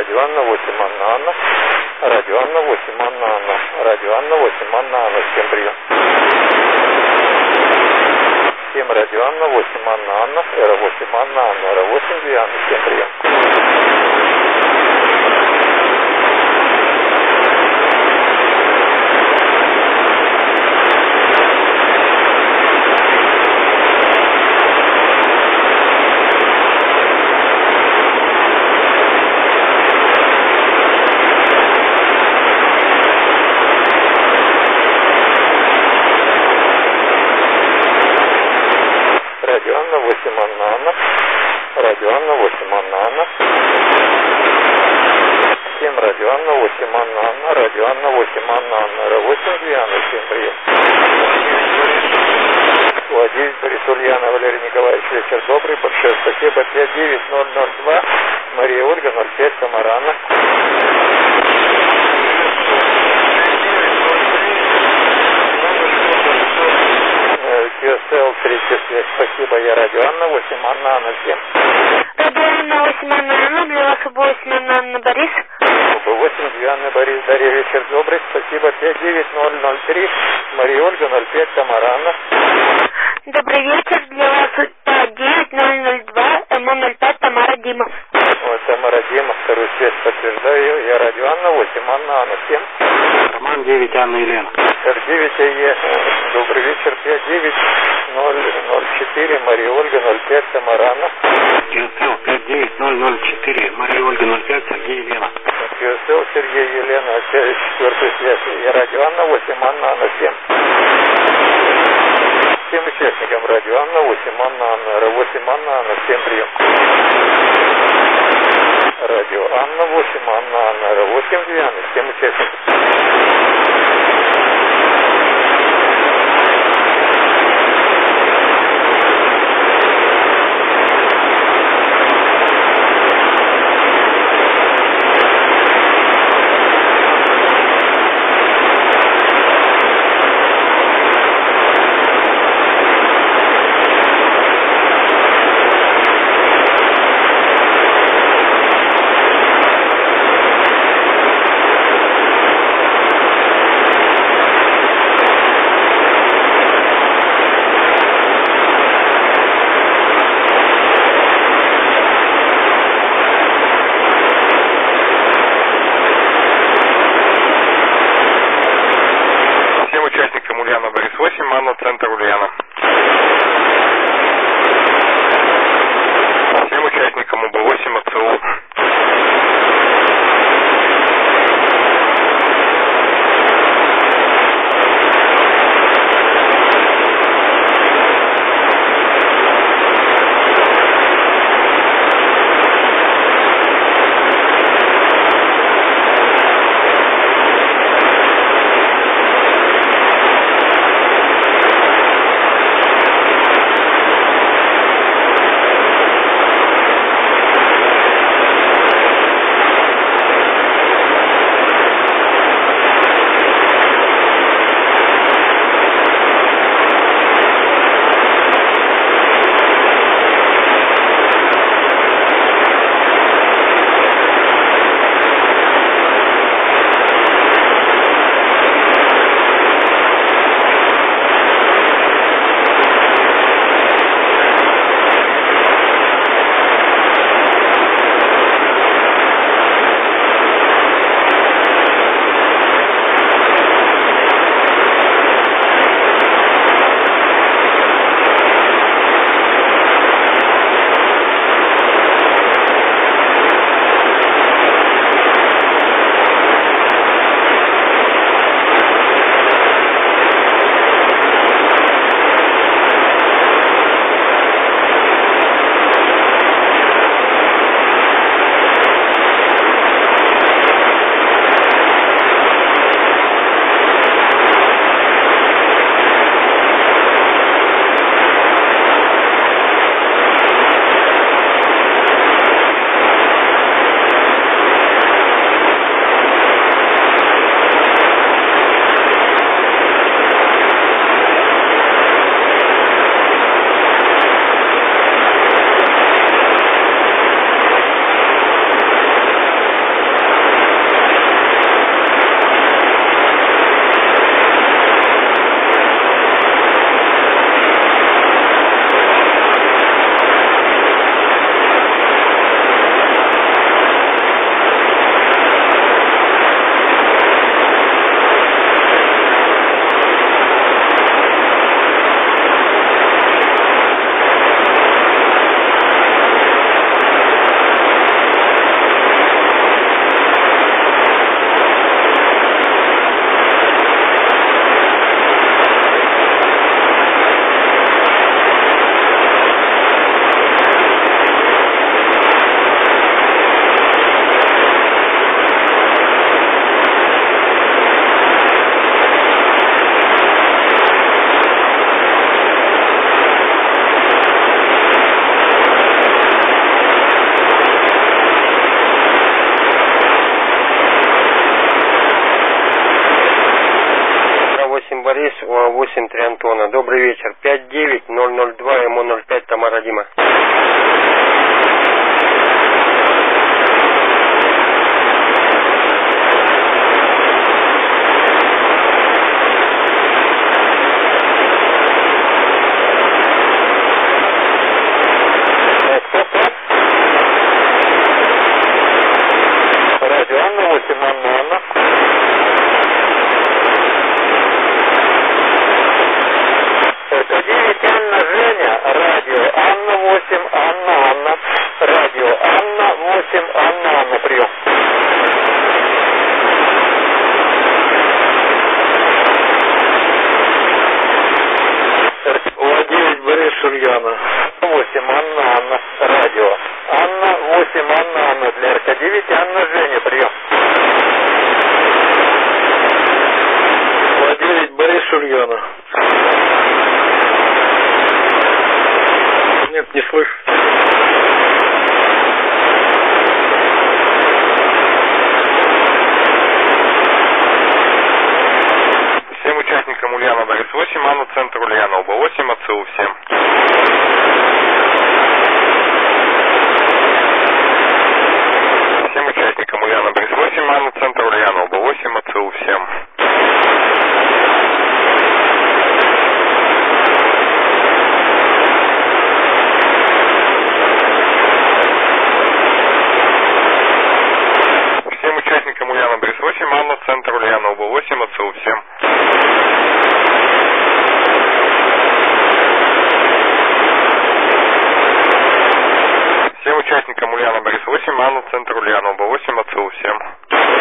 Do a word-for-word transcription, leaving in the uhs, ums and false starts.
Радио Анна восемь, Анна Анна. Радио Анна восемь, Анна Анна. Радио Анна восемь, Анна Анна. Всем прием. Всем Радио Анна восемь, Анна Анна. Эра восемь, Анна Анна. Эра восемь, Диана. Всем прием. Радио Анна восемь, Анна Анна. Радио Анна восемь, Анна Анна. Всем Радио Анна восемь, Анна Анна. Радио Анна восемь, Анна Анна. Эра восемь, Диана. Всем прием. Владимир Борис Ульяна, Валерий Николаевич, вечер добрый. Большое спасибо. пять девять ноль ноль два. Мария Ольга, ноль пять, Самарана. Киосел, третья связь. Спасибо. Я Радио Анна восемь, Анна Анна. Всем. Радио Анна восемь, Анна Анна. Для вас восемь, Анна Анна, Борис. восемь, Диана, Борис, Дарья, вечер добрый. Спасибо. пять девять ноль ноль три. Мария Ольга, ноль пять, Тамара Анна. Добрый вечер. Для вас пять девять ноль ноль два. МО ноль пять, Тамара Дима. Вот, Тамара Дима, вторую связь подтверждаю. Я Радио Анна восемь, Анна Анна. Всем. Роман девять, Анна Елена. эр девять АЕ. Добрый вечер. пять девять ноль ноль четыре. Мария Ольга, ноль пять, Тамара Анна. Киосел, пять девять ноль ноль четыре. Мария Ольга, ноль пять, Сергей Елена. Киосел, Сергей Елена. Опять четвертую связь. Я Радио Анна восемь, Анна Анна. Всем. Всем участникам Радио Анна восемь, Анна Анна. Эра восемь, Анна Анна. Всем прием. Радио Анна восемь, Анна Анна. Эра восемь, Диана. Всем участникам. Анна Трента Ульяна. Всем участникам УБ восемь АЦУ. восемь три Антона. Добрый вечер. пять девять ноль ноль два эм о ноль пять Тамара Дима. Радио Анна, восемь Анна, Анна. Это девять Анна, Женя. Радио Анна, восемь Анна, Анна. Радио Анна, восемь Анна, Анна. Прием. девять Борис Ульяна. восемь Анна, Анна. Радио Анна, восемь Анна, Анна. Для эр ка девять Анна, Женя. Прием. девять Борис Ульяна. Нет, не слышу. Всем участникам Ульяна Борис восемь, Анна, центр Ульяна, оба восемь, АЦУ всем. Всем участникам Ульяна Борис восемь, Анна, центр Ульяна, оба восемь, АЦУ всем. Всем участникам Ульяна Борис восемь, Анна, центр Ульяна, оба восемь, АЦУ всем. Всем участникам Ульяна Борис восемь, Анна, центр Ульяна, оба восемь, АЦУ всем.